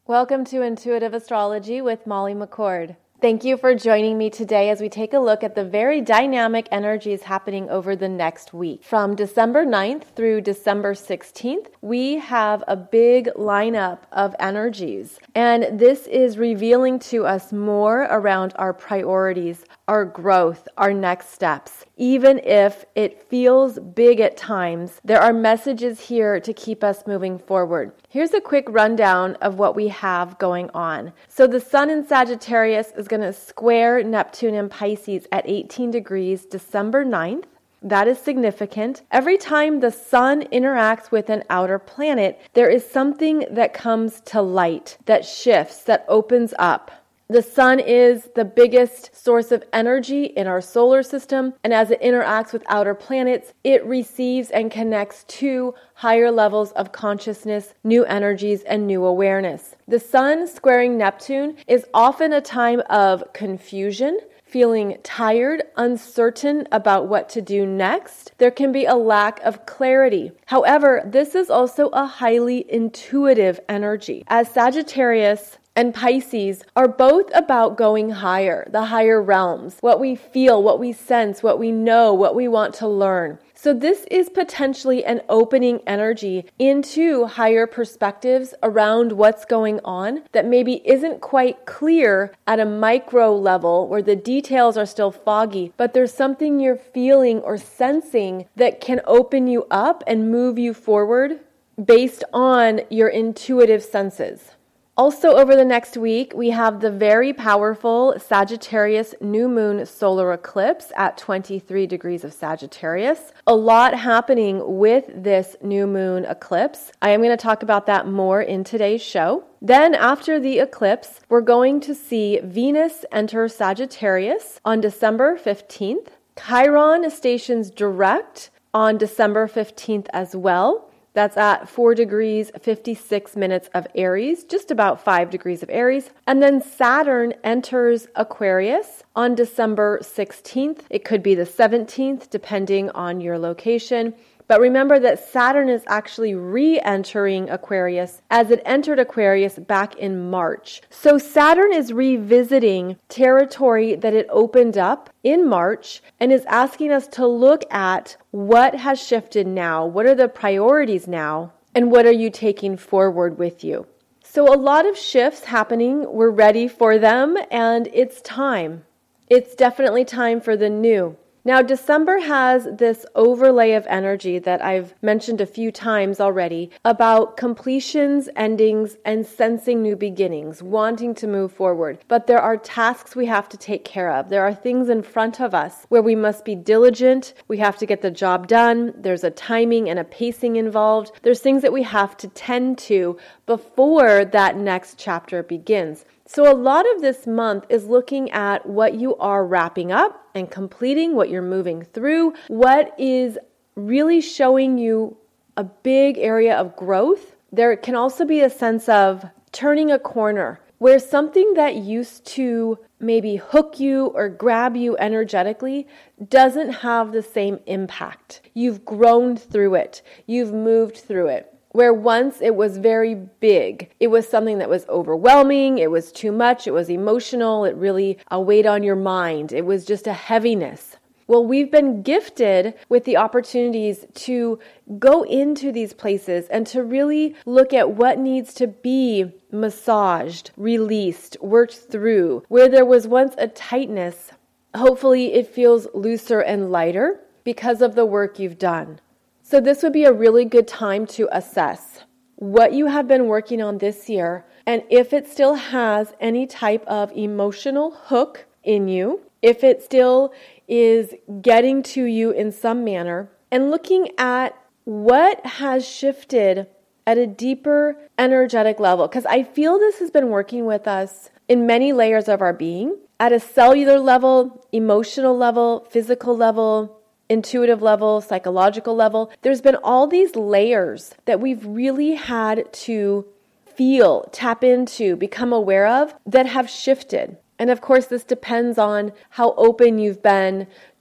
Welcome to Intuitive Astrology with Molly McCord. Thank you for joining me today as we take a look at the very dynamic energies happening over the next week. From December 9th through December 16th, we have a big lineup of energies, and this is revealing to us more around our priorities, our growth, our next steps. Even if it feels big at times, there are messages here to keep us moving forward. Here's a quick rundown of what we have going on. So the Sun in Sagittarius is going to square Neptune in Pisces at 18 degrees December 9th. That is significant. Every time the Sun interacts with an outer planet, there is something that comes to light, that shifts, that opens up. The Sun is the biggest source of energy in our solar system, and as it interacts with outer planets, it receives and connects to higher levels of consciousness, new energies, and new awareness. The Sun squaring Neptune is often a time of confusion, feeling tired, uncertain about what to do next. There can be a lack of clarity. However, this is also a highly intuitive energy, as Sagittarius and Pisces are both about going higher, the higher realms, what we feel, what we sense, what we know, what we want to learn. So this is potentially an opening energy into higher perspectives around what's going on that maybe isn't quite clear at a micro level where the details are still foggy, but there's something you're feeling or sensing that can open you up and move you forward based on your intuitive senses. Also, over the next week, we have the very powerful Sagittarius new moon solar eclipse at 23 degrees of Sagittarius. A lot happening with this new moon eclipse. I am going to talk about that more in today's show. Then after the eclipse, we're going to see Venus enter Sagittarius on December 15th. Chiron stations direct on December 15th as well. That's at 4 degrees, 56 minutes of Aries, just about 5 degrees of Aries. And then Saturn enters Aquarius on December 16th. It could be the 17th, depending on your location. But remember that Saturn is actually re-entering Aquarius as it entered Aquarius back in March. So Saturn is revisiting territory that it opened up in March and is asking us to look at what has shifted now, what are the priorities now, and what are you taking forward with you. So a lot of shifts happening, we're ready for them, and it's time. It's definitely time for the new. Now, December has this overlay of energy that I've mentioned a few times already about completions, endings, and sensing new beginnings, wanting to move forward. But there are tasks we have to take care of. There are things in front of us where we must be diligent. We have to get the job done. There's a timing and a pacing involved. There's things that we have to tend to before that next chapter begins. So a lot of this month is looking at what you are wrapping up and completing, what you're moving through, what is really showing you a big area of growth. There can also be a sense of turning a corner where something that used to maybe hook you or grab you energetically doesn't have the same impact. You've grown through it. You've moved through it. Where once it was very big, it was something that was overwhelming, it was too much, it was emotional, it really weighed on your mind, it was just a heaviness. Well, we've been gifted with the opportunities to go into these places and to really look at what needs to be massaged, released, worked through. Where there was once a tightness, hopefully it feels looser and lighter because of the work you've done. So this would be a really good time to assess what you have been working on this year and if it still has any type of emotional hook in you, if it still is getting to you in some manner, and looking at what has shifted at a deeper energetic level. Because I feel this has been working with us in many layers of our being, at a cellular level, emotional level, physical level, intuitive level, psychological level. There's been all these layers that we've really had to feel, tap into, become aware of that have shifted. And of course, this depends on how open you've been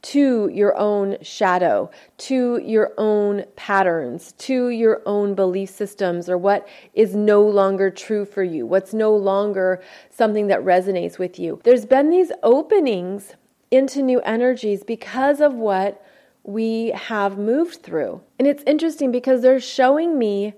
to your own shadow, to your own patterns, to your own belief systems, or what is no longer true for you, what's no longer something that resonates with you. There's been these openings into new energies because of what we have moved through. And it's interesting because they're showing me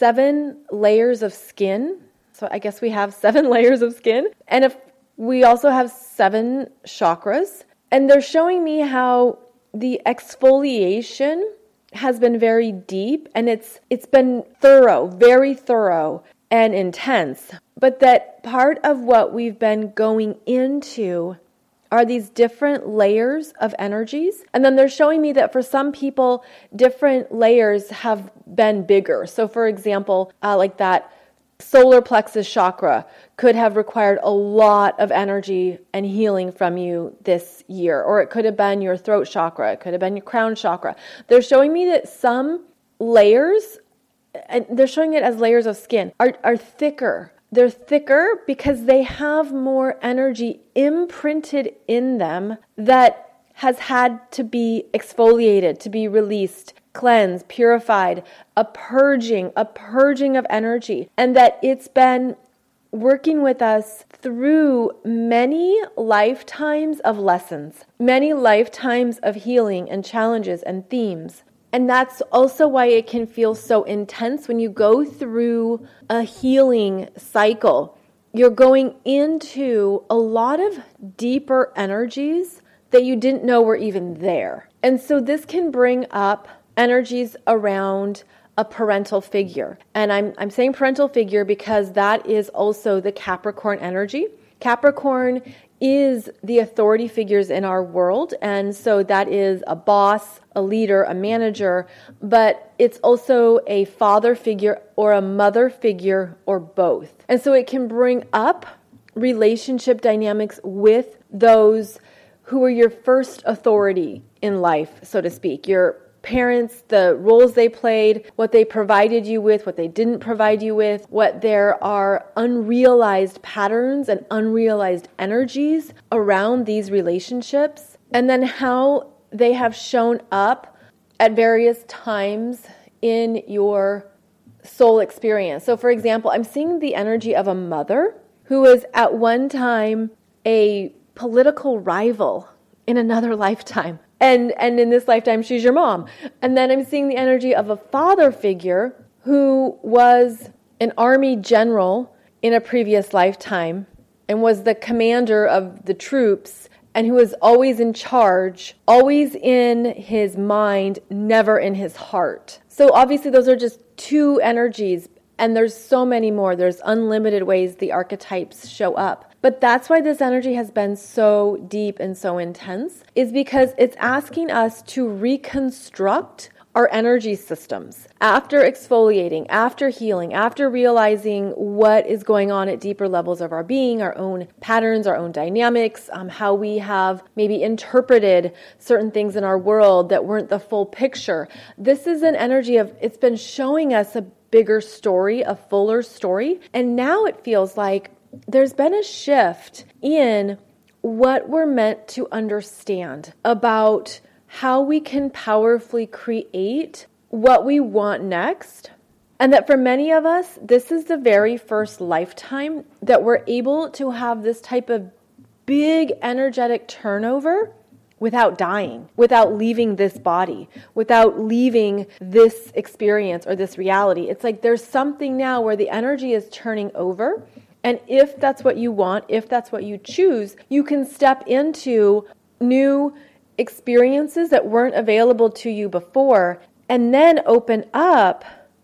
7 layers of skin. So I guess we have 7 layers of skin. And if we also have 7 chakras. And they're showing me how the exfoliation has been very deep and it's been thorough, very thorough and intense. But that part of what we've been going into are these different layers of energies. And then they're showing me that for some people, different layers have been bigger. So for example, like that solar plexus chakra could have required a lot of energy and healing from you this year. Or it could have been your throat chakra. It could have been your crown chakra. They're showing me that some layers, and they're showing it as layers of skin, are thicker. They're thicker because they have more energy imprinted in them that has had to be exfoliated, to be released, cleansed, purified, a purging of energy, and that it's been working with us through many lifetimes of lessons, many lifetimes of healing and challenges and themes. And that's also why it can feel so intense when you go through a healing cycle. You're going into a lot of deeper energies that you didn't know were even there. And so this can bring up energies around a parental figure. And I'm saying parental figure because that is also the Capricorn energy. Capricorn is the authority figures in our world. And so that is a boss, a leader, a manager, but it's also a father figure or a mother figure or both. And so it can bring up relationship dynamics with those who are your first authority in life, so to speak. Your parents, the roles they played, what they provided you with, what they didn't provide you with, what there are unrealized patterns and unrealized energies around these relationships, and then how they have shown up at various times in your soul experience. So for example, I'm seeing the energy of a mother who was at one time a political rival in another lifetime. And in this lifetime, she's your mom. And then I'm seeing the energy of a father figure who was an army general in a previous lifetime and was the commander of the troops and who was always in charge, always in his mind, never in his heart. So obviously those are just 2 energies, and there's so many more. There's unlimited ways the archetypes show up. But that's why this energy has been so deep and so intense, is because it's asking us to reconstruct our energy systems after exfoliating, after healing, after realizing what is going on at deeper levels of our being, our own patterns, our own dynamics, how we have maybe interpreted certain things in our world that weren't the full picture. This is an energy of, it's been showing us a bigger story, a fuller story. And now it feels like there's been a shift in what we're meant to understand about how we can powerfully create what we want next. And that for many of us, this is the very first lifetime that we're able to have this type of big energetic turnover without dying, without leaving this body, without leaving this experience or this reality. It's like there's something now where the energy is turning over. And if that's what you want, if that's what you choose, you can step into new experiences that weren't available to you before and then open up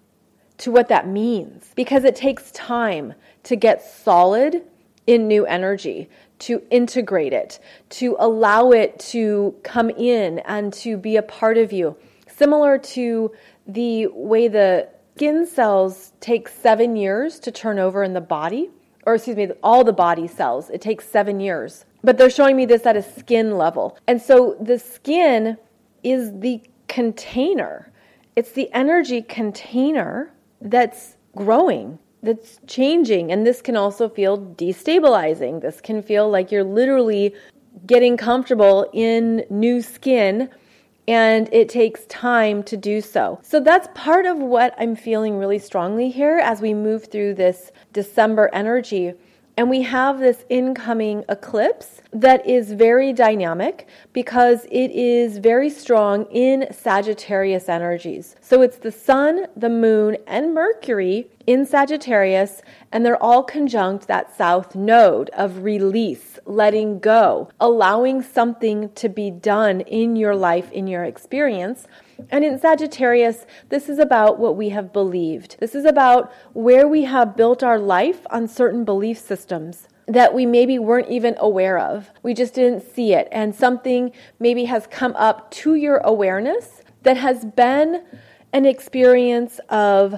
to what that means. Because it takes time to get solid in new energy, to integrate it, to allow it to come in and to be a part of you. Similar to the way the skin cells take 7 years to turn over in the body. All the body cells. It takes 7 years. But they're showing me this at a skin level. And so the skin is the container. It's the energy container that's growing, that's changing. And this can also feel destabilizing. This can feel like you're literally getting comfortable in new skin, and it takes time to do so. So that's part of what I'm feeling really strongly here as we move through this December energy. And we have this incoming eclipse that is very dynamic because it is very strong in Sagittarius energies. So it's the sun, the moon, and Mercury in Sagittarius, and they're all conjunct that south node of release, letting go, allowing something to be done in your life, in your experience. And in Sagittarius, this is about what we have believed. This is about where we have built our life on certain belief systems that we maybe weren't even aware of. We just didn't see it. And something maybe has come up to your awareness that has been an experience of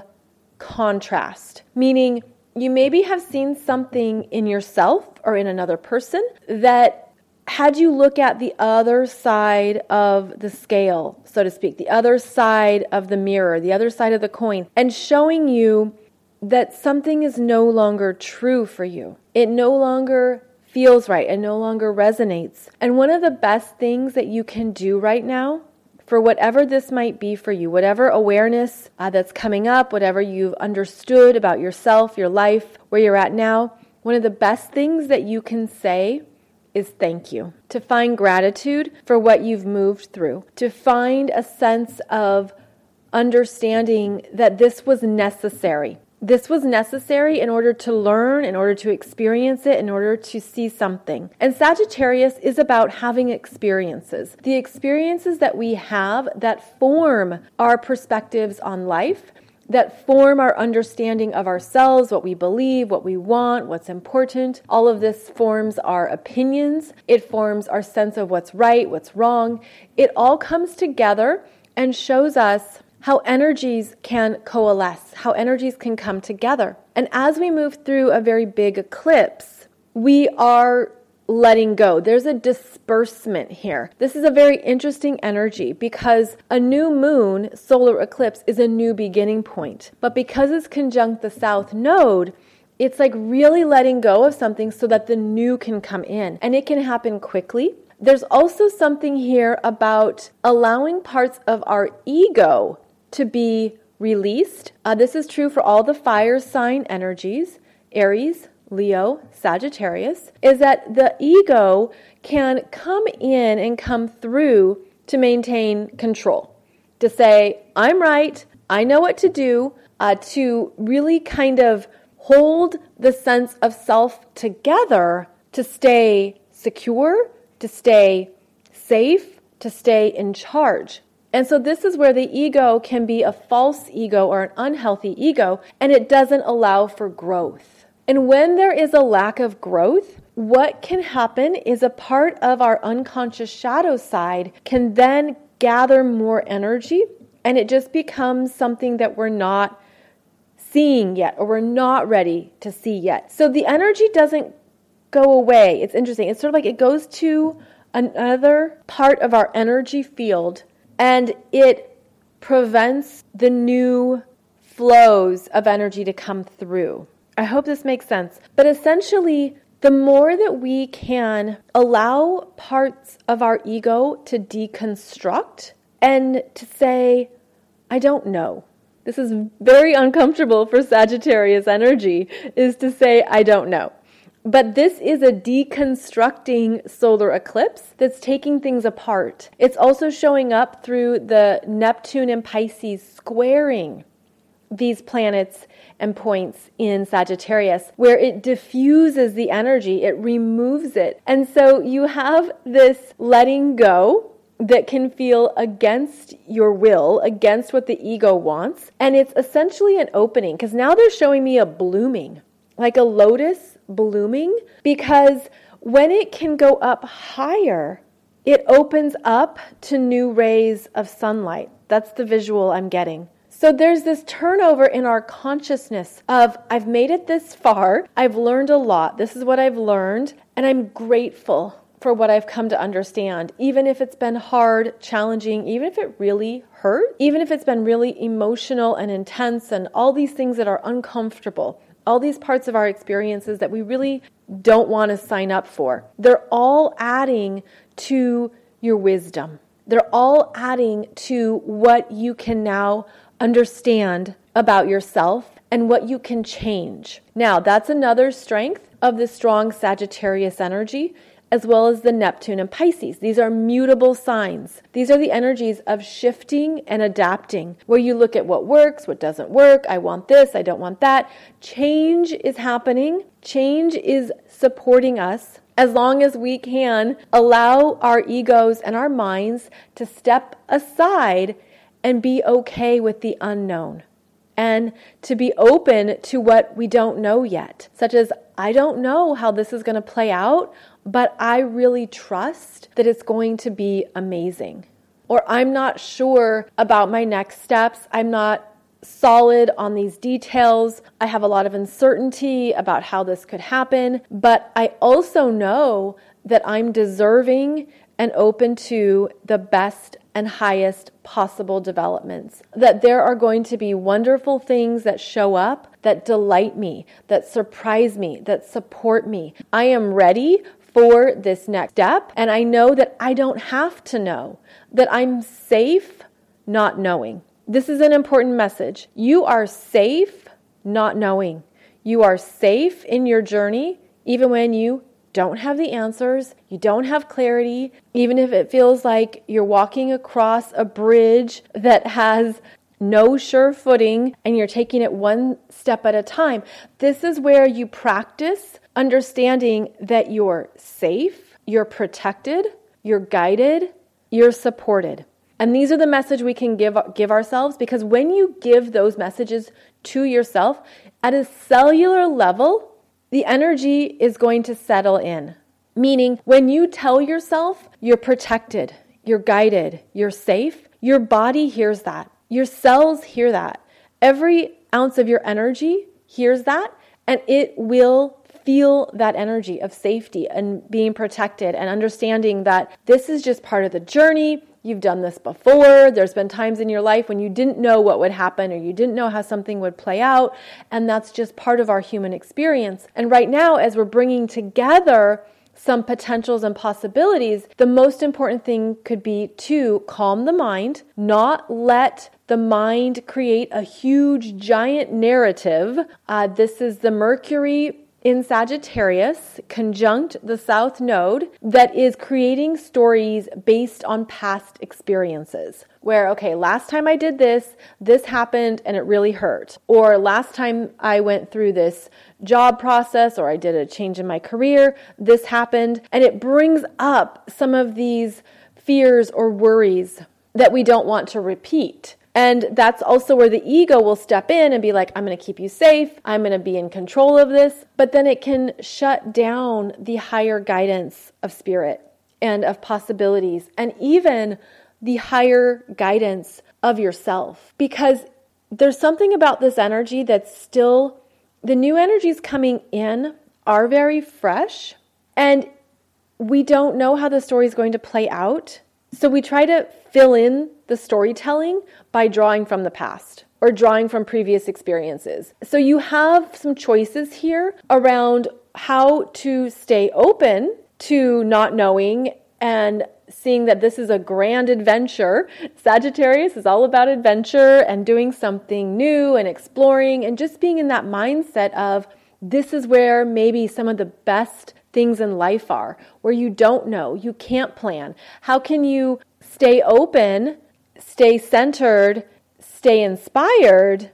contrast, meaning you maybe have seen something in yourself or in another person that had you look at the other side of the scale, so to speak, the other side of the mirror, the other side of the coin, and showing you that something is no longer true for you. It no longer feels right. It no longer resonates. And one of the best things that you can do right now, for whatever this might be for you, whatever awareness that's coming up, whatever you've understood about yourself, your life, where you're at now, one of the best things that you can say is thank you. To find gratitude for what you've moved through. To find a sense of understanding that this was necessary. This was necessary in order to learn, in order to experience it, in order to see something. And Sagittarius is about having experiences. The experiences that we have that form our perspectives on life, that form our understanding of ourselves, what we believe, what we want, what's important. All of this forms our opinions. It forms our sense of what's right, what's wrong. It all comes together and shows us how energies can coalesce, how energies can come together. And as we move through a very big eclipse, we are letting go. There's a disbursement here. This is a very interesting energy because a new moon solar eclipse is a new beginning point. But because it's conjunct the south node, it's like really letting go of something so that the new can come in. And it can happen quickly. There's also something here about allowing parts of our ego to be released. This is true for all the fire sign energies, Aries, Leo, Sagittarius, is that the ego can come in and come through to maintain control, to say, I'm right, I know what to do, to really kind of hold the sense of self together to stay secure, to stay safe, to stay in charge. And so this is where the ego can be a false ego or an unhealthy ego, and it doesn't allow for growth. And when there is a lack of growth, what can happen is a part of our unconscious shadow side can then gather more energy, and it just becomes something that we're not seeing yet, or we're not ready to see yet. So the energy doesn't go away. It's interesting. It's sort of like it goes to another part of our energy field, and it prevents the new flows of energy to come through. I hope this makes sense. But essentially, the more that we can allow parts of our ego to deconstruct and to say, I don't know. This is very uncomfortable for Sagittarius energy, is to say, I don't know. But this is a deconstructing solar eclipse that's taking things apart. It's also showing up through the Neptune and Pisces squaring these planets and points in Sagittarius, where it diffuses the energy, it removes it. And so you have this letting go that can feel against your will, against what the ego wants. And it's essentially an opening, because now they're showing me a blooming, like a lotus blooming, because when it can go up higher, it opens up to new rays of sunlight. That's the visual I'm getting. So there's this turnover in our consciousness of, I've made it this far, I've learned a lot, this is what I've learned, and I'm grateful for what I've come to understand, even if it's been hard, challenging, even if it really hurt, even if it's been really emotional and intense and all these things that are uncomfortable. all these parts of our experiences that we really don't want to sign up for. They're all adding to your wisdom. They're all adding to what you can now understand about yourself and what you can change. Now, that's another strength of the strong Sagittarius energy, as well as the Neptune and Pisces. These are mutable signs. These are the energies of shifting and adapting, where you look at what works, what doesn't work. I want this, I don't want that. Change is happening. Change is supporting us as long as we can allow our egos and our minds to step aside and be okay with the unknown and to be open to what we don't know yet, such as, I don't know how this is going to play out, but I really trust that it's going to be amazing. Or I'm not sure about my next steps. I'm not solid on these details. I have a lot of uncertainty about how this could happen, but I also know that I'm deserving and open to the best and highest possible developments. That there are going to be wonderful things that show up that delight me, that surprise me, that support me. I am ready for this next step, and I know that I don't have to know, that I'm safe not knowing. This is an important message. You are safe not knowing. You are safe in your journey, even when you don't have the answers, you don't have clarity, even if it feels like you're walking across a bridge that has no sure footing and you're taking it one step at a time. This is where you practice understanding that you're safe, you're protected, you're guided, you're supported. And these are the message we can give ourselves, because when you give those messages to yourself at a cellular level, the energy is going to settle in. Meaning, when you tell yourself you're protected, you're guided, you're safe, your body hears that. Your cells hear that. Every ounce of your energy hears that, and it will feel that energy of safety and being protected and understanding that this is just part of the journey. You've done this before. There's been times in your life when you didn't know what would happen or you didn't know how something would play out. And that's just part of our human experience. And right now, as we're bringing together some potentials and possibilities, the most important thing could be to calm the mind, not let the mind create a huge, giant narrative. This is the Mercury in Sagittarius, conjunct the South Node, that is creating stories based on past experiences. Where, okay, last time I did this happened and it really hurt. Or last time I went through this job process or I did a change in my career, this happened. And it brings up some of these fears or worries that we don't want to repeat. And that's also where the ego will step in and be like, I'm going to keep you safe. I'm going to be in control of this. But then it can shut down the higher guidance of spirit and of possibilities and even the higher guidance of yourself. Because there's something about this energy that's still, the new energies coming in are very fresh and we don't know how the story is going to play out. So we try to fill in the storytelling by drawing from the past or drawing from previous experiences. So you have some choices here around how to stay open to not knowing and seeing that this is a grand adventure. Sagittarius is all about adventure and doing something new and exploring and just being in that mindset of this is where maybe some of the best things in life are, where you don't know, you can't plan. How can you stay open, stay centered, stay inspired,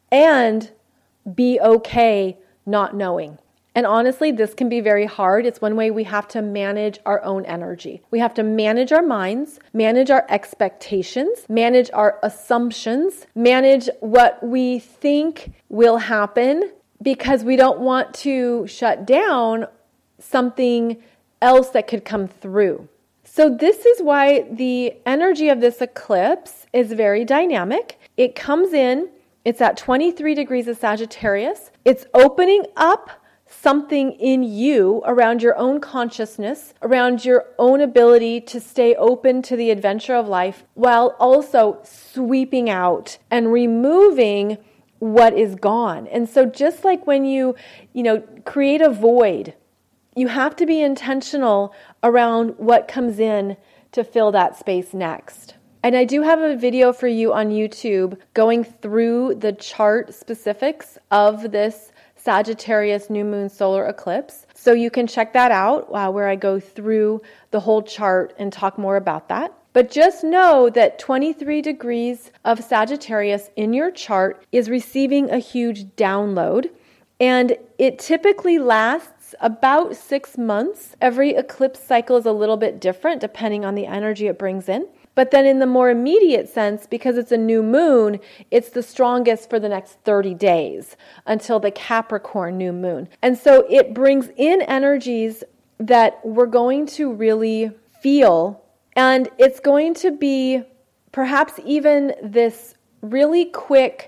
and be okay not knowing? And honestly, this can be very hard. It's one way we have to manage our own energy. We have to manage our minds, manage our expectations, manage our assumptions, manage what we think will happen, because we don't want to shut down something else that could come through. So this is why the energy of this eclipse is very dynamic. It comes in, it's at 23 degrees of Sagittarius. It's opening up something in you around your own consciousness, around your own ability to stay open to the adventure of life, while also sweeping out and removing what is gone. And so just like when you create a void, you have to be intentional around what comes in to fill that space next. And I do have a video for you on YouTube going through the chart specifics of this Sagittarius new moon solar eclipse. So you can check that out where I go through the whole chart and talk more about that. But just know that 23 degrees of Sagittarius in your chart is receiving a huge download, and it typically lasts about 6 months. Every eclipse cycle is a little bit different depending on the energy it brings in. But then in the more immediate sense, because it's a new moon, it's the strongest for the next 30 days until the Capricorn new moon. And so it brings in energies that we're going to really feel, and it's going to be perhaps even this really quick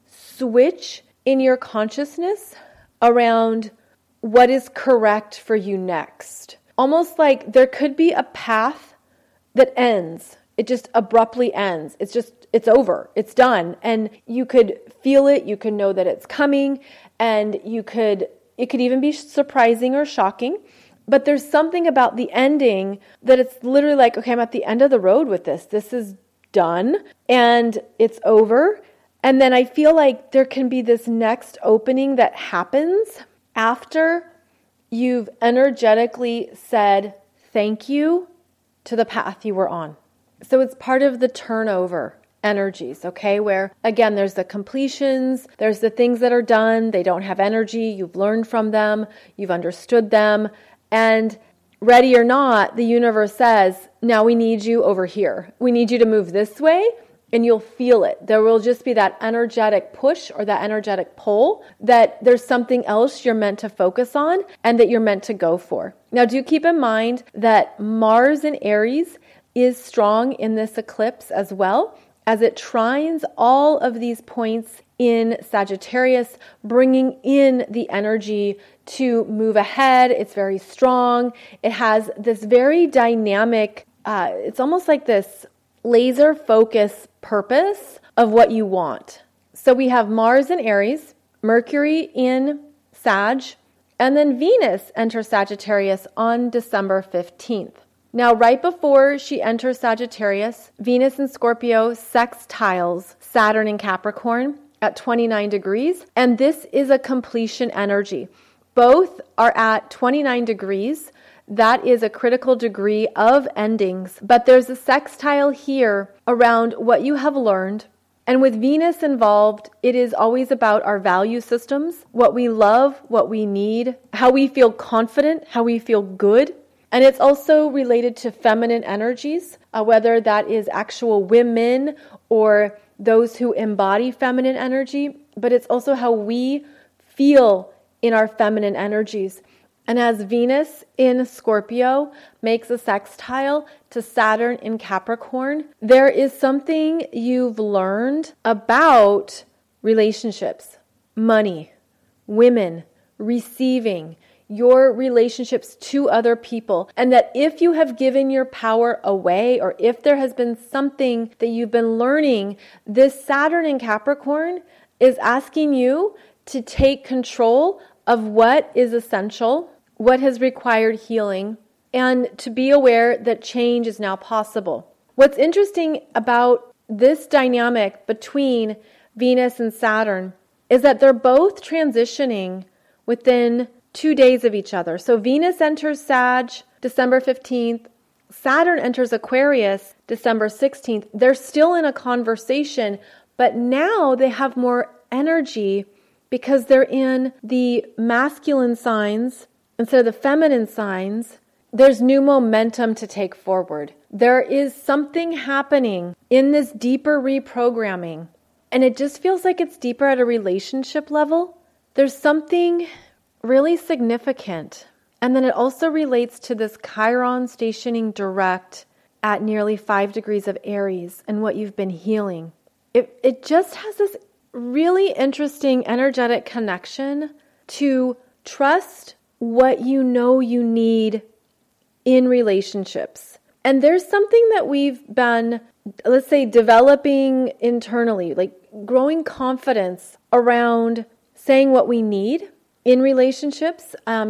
switch in your consciousness around what is correct for you next. Almost like there could be a path that ends. It just abruptly ends. It's over. It's done. And you could feel it. You could know that it's coming. And it could even be surprising or shocking. But there's something about the ending that it's literally like, okay, I'm at the end of the road with this. This is done and it's over. And then I feel like there can be this next opening that happens after you've energetically said thank you to the path you were on. So it's part of the turnover energies, okay? Where, again, there's the completions, there's the things that are done, they don't have energy, you've learned from them, you've understood them, and ready or not, the universe says, now we need you over here. We need you to move this way, and you'll feel it. There will just be that energetic push or that energetic pull that there's something else you're meant to focus on and that you're meant to go for. Now, do keep in mind that Mars in Aries is strong in this eclipse as well, as it trines all of these points in Sagittarius, bringing in the energy to move ahead. It's very strong. It has this very dynamic, it's almost like this laser focus purpose of what you want. So we have Mars in Aries, Mercury in Sag, and then Venus enters Sagittarius on December 15th. Now, right before she enters Sagittarius, Venus in Scorpio sextiles Saturn in Capricorn at 29 degrees, and this is a completion energy. Both are at 29 degrees. That is a critical degree of endings, but there's a sextile here around what you have learned. And with Venus involved, it is always about our value systems, what we love, what we need, how we feel confident, how we feel good. And it's also related to feminine energies, whether that is actual women or those who embody feminine energy, but it's also how we feel in our feminine energies. And as Venus in Scorpio makes a sextile to Saturn in Capricorn, there is something you've learned about relationships, money, women, receiving, your relationships to other people, and that if you have given your power away, or if there has been something that you've been learning, this Saturn in Capricorn is asking you to take control of what is essential, what has required healing, and to be aware that change is now possible. What's interesting about this dynamic between Venus and Saturn is that they're both transitioning within 2 days of each other. So Venus enters Sag December 15th, Saturn enters Aquarius December 16th. They're still in a conversation, but now they have more energy because they're in the masculine signs instead of the feminine signs. There's new momentum to take forward. There is something happening in this deeper reprogramming, and it just feels like it's deeper at a relationship level. There's something really significant. And then it also relates to this Chiron stationing direct at nearly 5 degrees of Aries and what you've been healing. It just has this really interesting energetic connection to trust what you know you need in relationships. And there's something that we've been, let's say, developing internally, like growing confidence around saying what we need in relationships,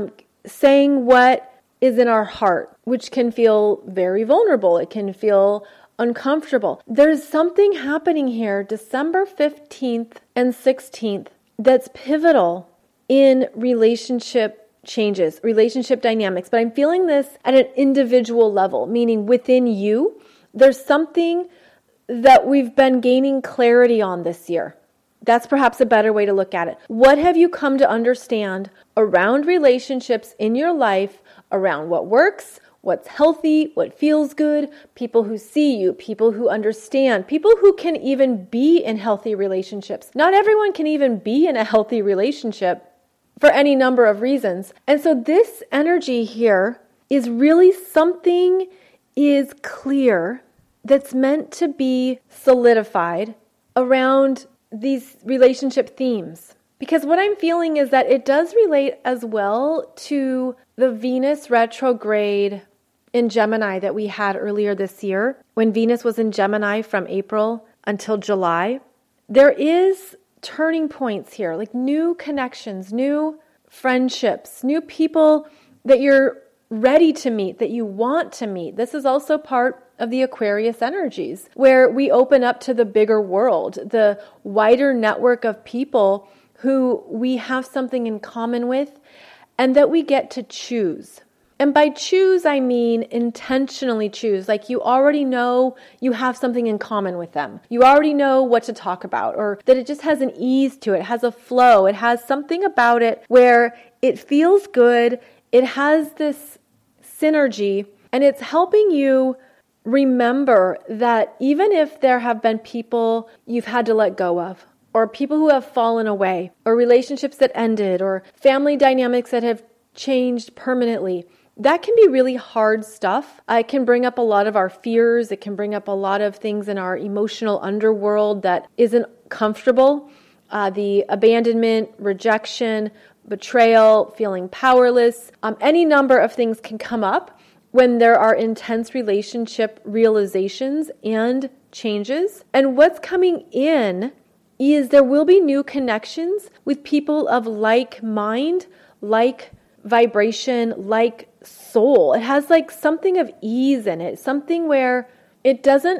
saying what is in our heart, which can feel very vulnerable. It can feel uncomfortable. There's something happening here, December 15th and 16th, that's pivotal in relationship changes, relationship dynamics. But I'm feeling this at an individual level, meaning within you, there's something that we've been gaining clarity on this year. That's perhaps a better way to look at it. What have you come to understand around relationships in your life, around what works, what's healthy, what feels good, people who see you, people who understand, people who can even be in healthy relationships. Not everyone can even be in a healthy relationship for any number of reasons. And so this energy here is really something is clear that's meant to be solidified around these relationship themes. Because what I'm feeling is that it does relate as well to the Venus retrograde in Gemini that we had earlier this year, when Venus was in Gemini from April until July. There is turning points here, like new connections, new friendships, new people that you're ready to meet, that you want to meet. This is also part of the Aquarius energies, where we open up to the bigger world, the wider network of people who we have something in common with, and that we get to choose. And by choose, I mean intentionally choose. Like you already know you have something in common with them. You already know what to talk about, or that it just has an ease to it, has a flow. It has something about it where it feels good. It has this synergy, and it's helping you remember that even if there have been people you've had to let go of, or people who have fallen away, or relationships that ended, or family dynamics that have changed permanently, that can be really hard stuff. It can bring up a lot of our fears. It can bring up a lot of things in our emotional underworld that isn't comfortable. The abandonment, rejection, betrayal, feeling powerless. Any number of things can come up when there are intense relationship realizations and changes. And what's coming in is there will be new connections with people of like mind, like vibration, like soul. It has like something of ease in it, something where it doesn't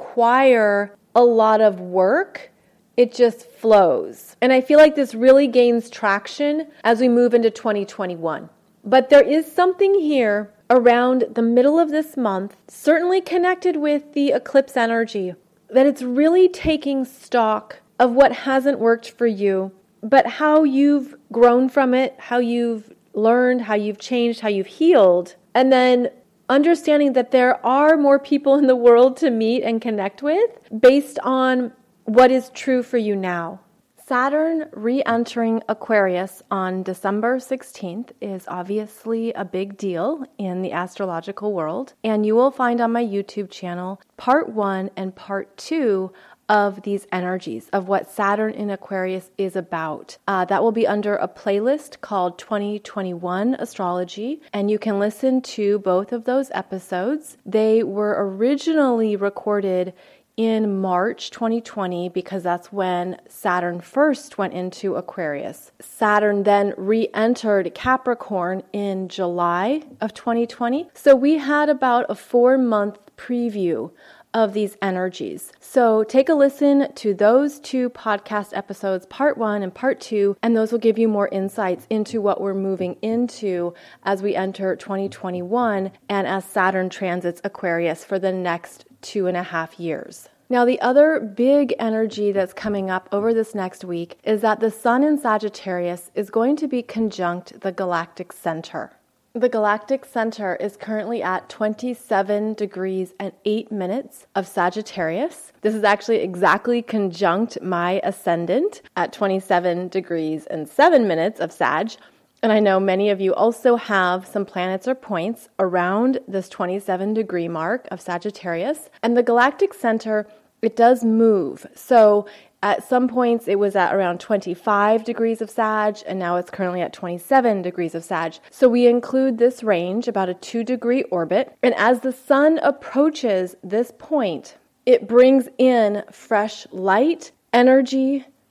require a lot of work. It just flows. And I feel like this really gains traction as we move into 2021. But there is something here around the middle of this month, certainly connected with the eclipse energy, that it's really taking stock of what hasn't worked for you, but how you've grown from it, how you've learned, how you've changed, how you've healed, and then understanding that there are more people in the world to meet and connect with based on what is true for you now. Saturn re-entering Aquarius on December 16th is obviously a big deal in the astrological world, and you will find on my YouTube channel part 1 and part 2 of these energies, of what Saturn in Aquarius is about. That will be under a playlist called 2021 Astrology, and you can listen to both of those episodes. They were originally recorded in March 2020 because that's when Saturn first went into Aquarius. Saturn then re-entered Capricorn in July of 2020. So we had about a 4-month preview of these energies. So take a listen to those 2 podcast episodes, part 1 and part 2, and those will give you more insights into what we're moving into as we enter 2021 and as Saturn transits Aquarius for the next 2.5 years. Now, the other big energy that's coming up over this next week is that the Sun in Sagittarius is going to be conjunct the galactic center. The galactic center is currently at 27 degrees and 8 minutes of Sagittarius. This is actually exactly conjunct my ascendant at 27 degrees and 7 minutes of Sag. And I know many of you also have some planets or points around this 27 degree mark of Sagittarius. And the galactic center, it does move. So at some points, it was at around 25 degrees of Sag, and now it's currently at 27 degrees of Sag. So we include this range, about a 2-degree orbit. And as the sun approaches this point, it brings in fresh light, energy,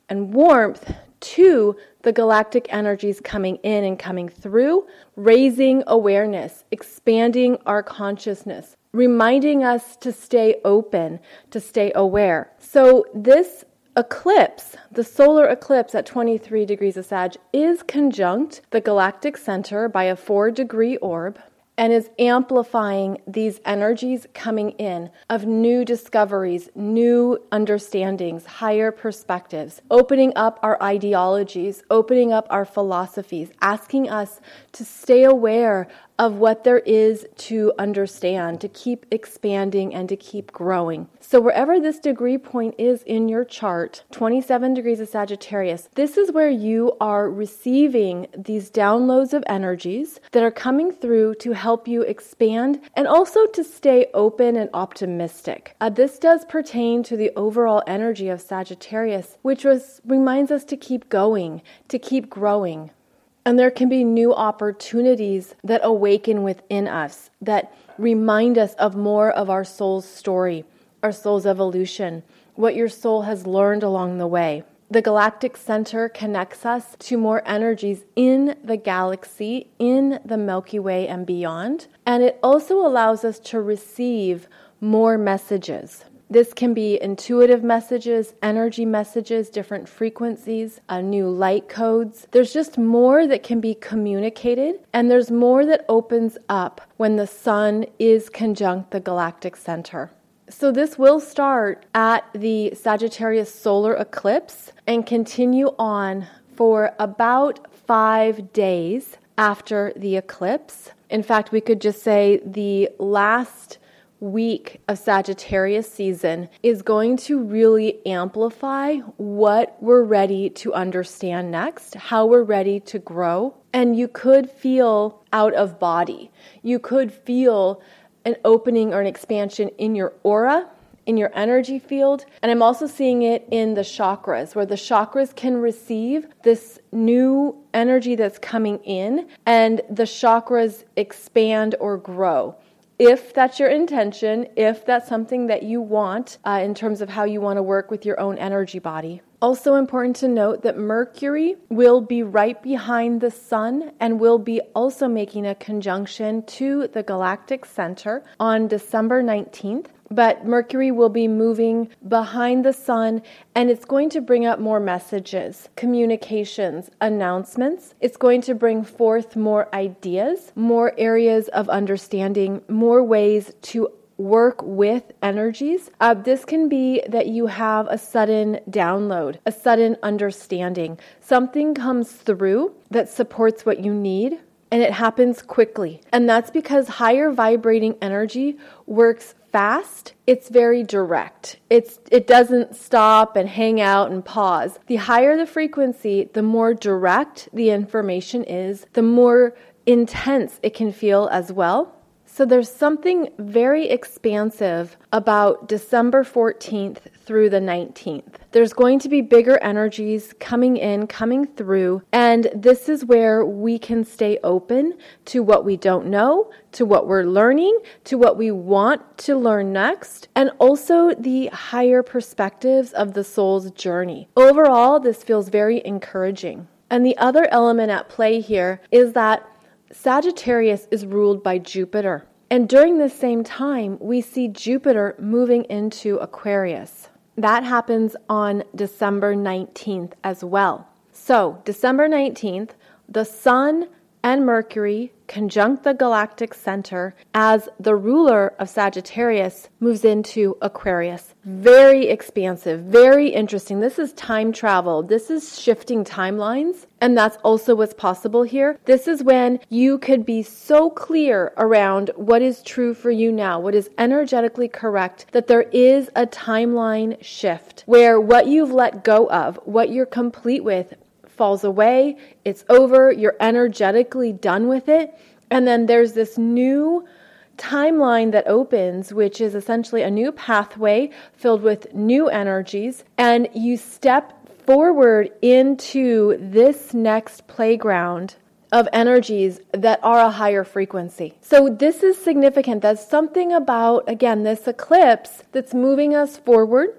and warmth to the galactic energies coming in and coming through, raising awareness, expanding our consciousness, reminding us to stay open, to stay aware. So this eclipse, the solar eclipse at 23 degrees of Sag, is conjunct the galactic center by a 4-degree orb and is amplifying these energies coming in of new discoveries, new understandings, higher perspectives, opening up our ideologies, opening up our philosophies, asking us to stay aware of what there is to understand, to keep expanding and to keep growing. So wherever this degree point is in your chart, 27 degrees of Sagittarius, this is where you are receiving these downloads of energies that are coming through to help you expand and also to stay open and optimistic. This does pertain to the overall energy of Sagittarius, which reminds us to keep going, to keep growing. And there can be new opportunities that awaken within us, that remind us of more of our soul's story, our soul's evolution, what your soul has learned along the way. The galactic center connects us to more energies in the galaxy, in the Milky Way and beyond. And it also allows us to receive more messages. This can be intuitive messages, energy messages, different frequencies, new light codes. There's just more that can be communicated, and there's more that opens up when the sun is conjunct the galactic center. So this will start at the Sagittarius solar eclipse and continue on for about 5 days after the eclipse. In fact, we could just say the last week of Sagittarius season is going to really amplify what we're ready to understand next, how we're ready to grow. And you could feel out of body. You could feel an opening or an expansion in your aura, in your energy field. And I'm also seeing it in the chakras, where the chakras can receive this new energy that's coming in and the chakras expand or grow. If that's your intention, if that's something that you want in terms of how you want to work with your own energy body. Also important to note that Mercury will be right behind the sun and will be also making a conjunction to the galactic center on December 19th. But Mercury will be moving behind the sun, and it's going to bring up more messages, communications, announcements. It's going to bring forth more ideas, more areas of understanding, more ways to work with energies. This can be that you have a sudden download, a sudden understanding. Something comes through that supports what you need, and it happens quickly. And that's because higher vibrating energy works fast. It's very direct. It doesn't stop and hang out and pause. The higher the frequency, the more direct the information is, the more intense it can feel as well. So there's something very expansive about December 14th through the 19th. There's going to be bigger energies coming in, coming through, and this is where we can stay open to what we don't know, to what we're learning, to what we want to learn next, and also the higher perspectives of the soul's journey. Overall, this feels very encouraging. And the other element at play here is that Sagittarius is ruled by Jupiter. And during this same time, we see Jupiter moving into Aquarius. That happens on December 19th as well. So, December 19th, the Sun and Mercury conjunct the galactic center as the ruler of Sagittarius moves into Aquarius. Very expansive, very interesting. This is time travel. This is shifting timelines, and that's also what's possible here. This is when you could be so clear around what is true for you now, what is energetically correct, that there is a timeline shift where what you've let go of, what you're complete with, falls away, it's over, you're energetically done with it, and then there's this new timeline that opens, which is essentially a new pathway filled with new energies, and you step forward into this next playground of energies that are a higher frequency. So this is significant. There's something about, again, this eclipse that's moving us forward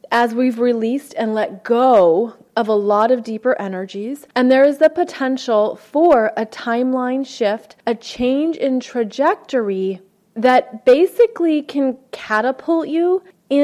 as we've released and let go of a lot of deeper energies. And there is the potential for a timeline shift, a change in trajectory that basically can catapult you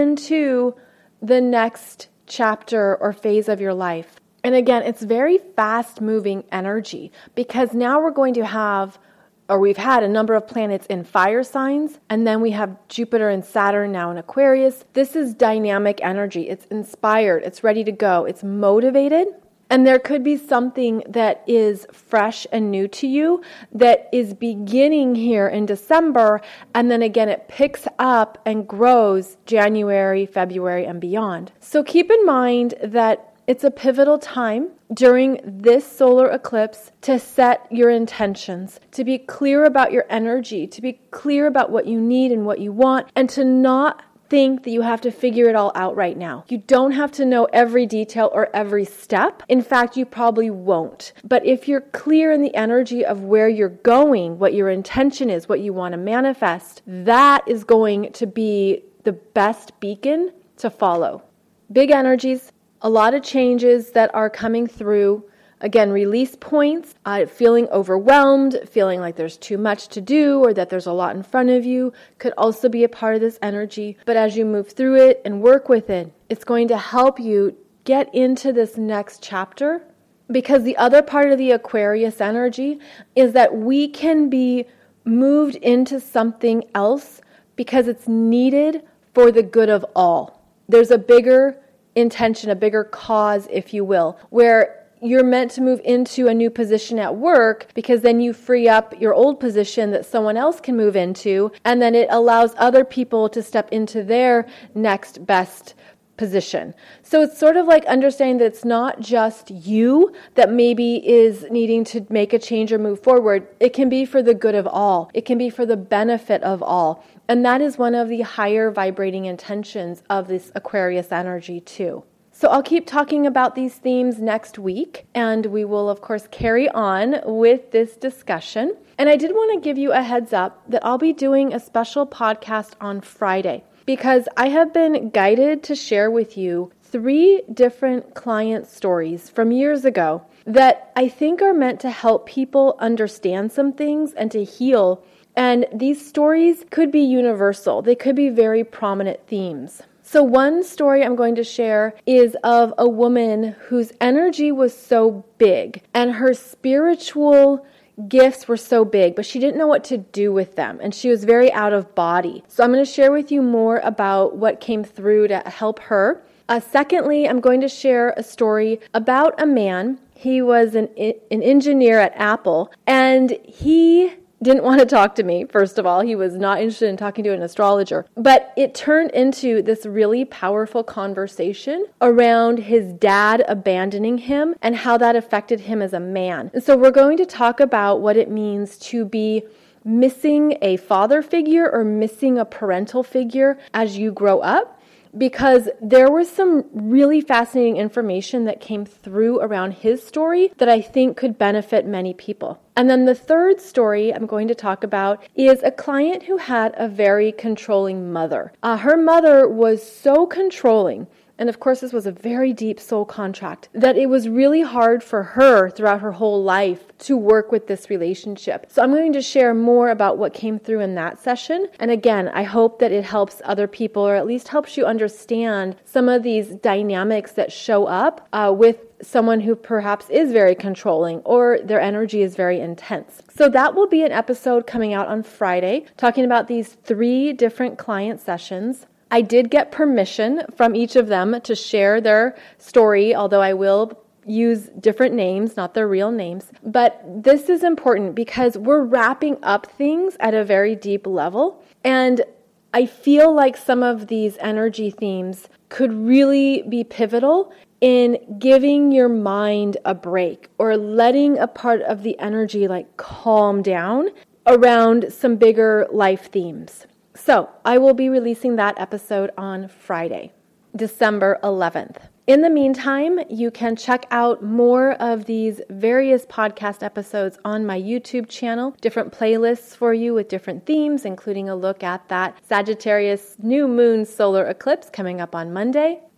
into the next chapter or phase of your life. And again, it's very fast moving energy because now we're going to have, or we've had a number of planets in fire signs, and then we have Jupiter and Saturn now in Aquarius. This is dynamic energy. It's inspired. It's ready to go. It's motivated. And there could be something that is fresh and new to you that is beginning here in December. And then again, it picks up and grows January, February, and beyond. So keep in mind that it's a pivotal time during this solar eclipse to set your intentions, to be clear about your energy, to be clear about what you need and what you want, and to not think that you have to figure it all out right now. You don't have to know every detail or every step. In fact, you probably won't. But if you're clear in the energy of where you're going, what your intention is, what you want to manifest, that is going to be the best beacon to follow. Big energies, a lot of changes that are coming through. Again, release points, feeling overwhelmed, feeling like there's too much to do or that there's a lot in front of you could also be a part of this energy. But as you move through it and work with it, it's going to help you get into this next chapter, because the other part of the Aquarius energy is that we can be moved into something else because it's needed for the good of all. There's a bigger intention, a bigger cause, if you will, where you're meant to move into a new position at work because then you free up your old position that someone else can move into, and then it allows other people to step into their next best position. So it's sort of like understanding that it's not just you that maybe is needing to make a change or move forward. It can be for the good of all. It can be for the benefit of all. And that is one of the higher vibrating intentions of this Aquarius energy too. So I'll keep talking about these themes next week, and we will, of course, carry on with this discussion. And I did want to give you a heads up that I'll be doing a special podcast on Friday, because I have been guided to share with you 3 different client stories from years ago that I think are meant to help people understand some things and to heal. And these stories could be universal. They could be very prominent themes. So one story I'm going to share is of a woman whose energy was so big and her spiritual gifts were so big, but she didn't know what to do with them, and she was very out of body. So I'm going to share with you more about what came through to help her. Secondly, I'm going to share a story about a man. He was an engineer at Apple, and he didn't want to talk to me. First of all, he was not interested in talking to an astrologer. But it turned into this really powerful conversation around his dad abandoning him and how that affected him as a man. And so we're going to talk about what it means to be missing a father figure or missing a parental figure as you grow up, because there was some really fascinating information that came through around his story that I think could benefit many people. And then the third story I'm going to talk about is a client who had a very controlling mother. Her mother was so controlling, and of course this was a very deep soul contract, that it was really hard for her throughout her whole life to work with this relationship. So I'm going to share more about what came through in that session. And again, I hope that it helps other people, or at least helps you understand some of these dynamics that show up with someone who perhaps is very controlling or their energy is very intense. So that will be an episode coming out on Friday, talking about these 3 different client sessions. I did get permission from each of them to share their story, although I will use different names, not their real names. But this is important because we're wrapping up things at a very deep level. And I feel like some of these energy themes could really be pivotal in giving your mind a break or letting a part of the energy like calm down around some bigger life themes. So I will be releasing that episode on Friday, December 11th. In the meantime, you can check out more of these various podcast episodes on my YouTube channel, different playlists for you with different themes, including a look at that Sagittarius new moon solar eclipse coming up on Monday.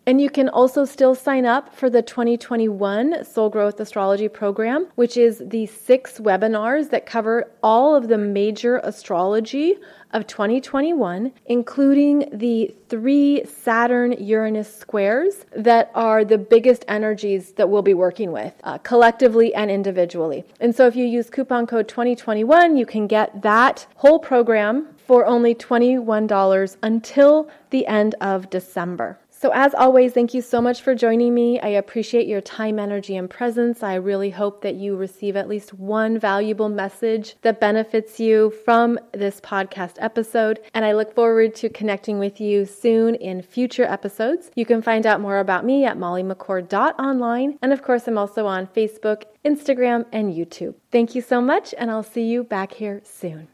And you can also still sign up for the 2021 Soul Growth Astrology Program, which is the 6 webinars that cover all of the major astrology of 2021, including the 3 Saturn-Uranus squares that are the biggest energies that we'll be working with, collectively and individually. And so if you use coupon code 2021, you can get that whole program for only $21 until the end of December. So as always, thank you so much for joining me. I appreciate your time, energy, and presence. I really hope that you receive at least one valuable message that benefits you from this podcast episode. And I look forward to connecting with you soon in future episodes. You can find out more about me at mollymccord.online. And of course, I'm also on Facebook, Instagram, and YouTube. Thank you so much, and I'll see you back here soon.